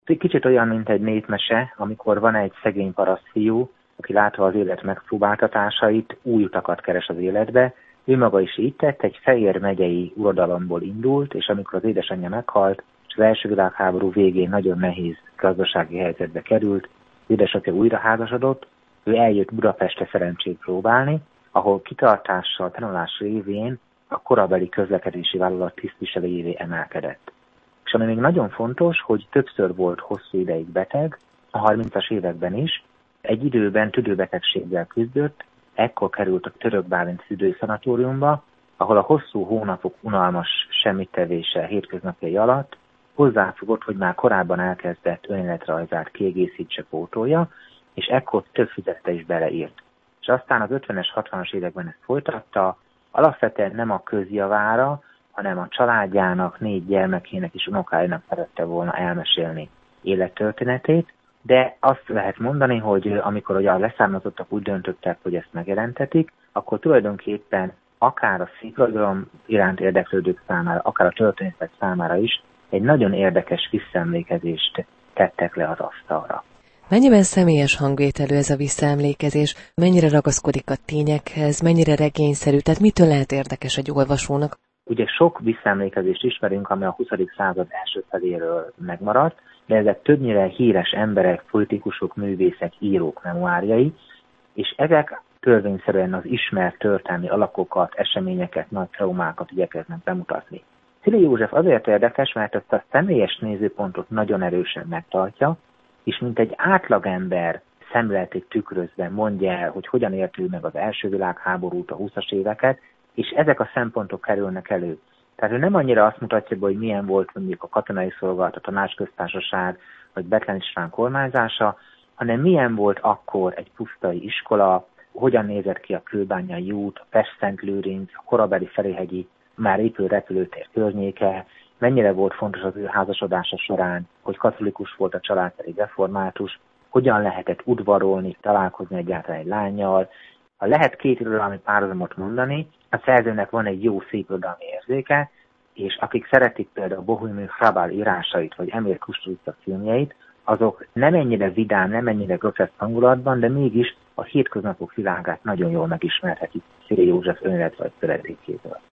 Kicsit olyan, mint egy népmese, amikor van egy szegény parasztfiú, aki látva az élet megpróbáltatásait, új utakat keres az életbe. Ő maga is így tett, egy Fejér megyei uradalomból indult, és amikor az édesanyja meghalt, és az első világháború végén nagyon nehéz gazdasági helyzetbe került, az édesapja újra házasodott, ő eljött Budapestre szerencsét próbálni, ahol kitartással, tanulás révén a korabeli közlekedési vállalat tisztviselőjévé emelkedett. És ami még nagyon fontos, hogy többször volt hosszú ideig beteg, a 30-as években is, egy időben tüdőbetegséggel küzdött, ekkor került a Török Bálint fürdői szanatóriumba, ahol a hosszú hónapok unalmas semmittevése hétköznapjai alatt hozzáfogott, hogy már korábban elkezdett önéletrajzát kiegészítse, pótolja, és ekkor több füzetre is beleírt. És aztán az 50-es, 60-as években ezt folytatta, alapvetően nem a közjavára, hanem a családjának, 4 gyermekének és unokáinak szerette volna elmesélni élettörténetét, de azt lehet mondani, hogy amikor ugye a leszármazottak úgy döntöttek, hogy ezt megjelentetik, akkor tulajdonképpen akár a szépirodalom iránt érdeklődők számára, akár a történetek számára is egy nagyon érdekes visszaemlékezést tettek le az asztalra. Mennyiben személyes hangvételű ez a visszaemlékezés? Mennyire ragaszkodik a tényekhez? Mennyire regényszerű? Tehát mitől lehet érdekes egy olvasónak? Ugye sok visszaemlékezést ismerünk, ami a 20. század első feléről megmaradt, de ezek többnyire híres emberek, politikusok, művészek, írók memoárjai, és ezek törvényszerűen az ismert történelmi alakokat, eseményeket, nagy traumákat igyekeznek bemutatni. Szilay József azért érdekes, mert ezt a személyes nézőpontot nagyon erősen megtartja, és mint egy átlagember szemléletét tükrözve mondja el, hogy hogyan élt ő meg az első világháborút, a 20-as éveket, és ezek a szempontok kerülnek elő. Tehát ő nem annyira azt mutatja be, hogy milyen volt mondjuk a katonai szolgálat, a tanácsköztársaság, vagy Bethlen István kormányzása, hanem milyen volt akkor egy pusztai iskola, hogyan nézett ki a Kőbányai út, a Pest-Szent-Lőrinc, a korabeli Ferihegyi már épülő repülőtér környéke, mennyire volt fontos az ő házasodása során, hogy katolikus volt a család, pedig református, hogyan lehetett udvarolni, találkozni egyáltalán egy lánnyal. Ha lehet 2 irodalmi párhuzamot mondani, a szerzőnek van egy jó szépirodalmi érzéke, és akik szeretik például Bohumil Hrabal írásait, vagy Emil Kusturica filmjeit, azok nem ennyire vidám, nem ennyire groteszk hangulatban, de mégis a hétköznapok világát nagyon jól megismerhetik Szilay József önéletrajz töredékétől.